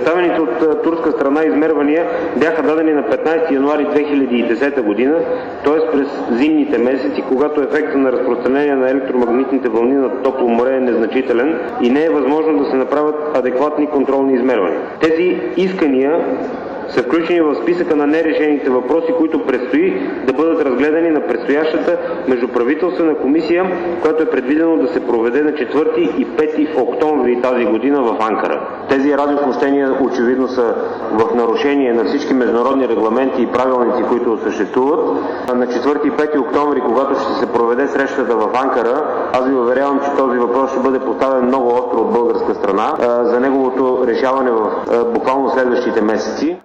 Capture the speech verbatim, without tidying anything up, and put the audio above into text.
Представените от турска страна измервания бяха дадени на петнайсети януари две хиляди и десета година, т.е. през зимните месеци, когато ефектът на разпространение на електромагнитните вълни над топло море е незначителен и не е възможно да се направят адекватни контролни измервания. Тези искания са включени в списъка на нерешените въпроси, които предстои да бъдат разгледани на предстоящата междуправителствена комисия, която е предвидено да се проведе на четвърти и пети октомври тази година в Анкара. Тези радиосмущения очевидно са в нарушение на всички международни регламенти и правилници, които съществуват. На четвърти и пети октомври, когато ще се проведе срещата в Анкара, аз ви уверявам, че този въпрос ще бъде поставен много остро от българска страна за неговото решаване в буквално следващите месеци.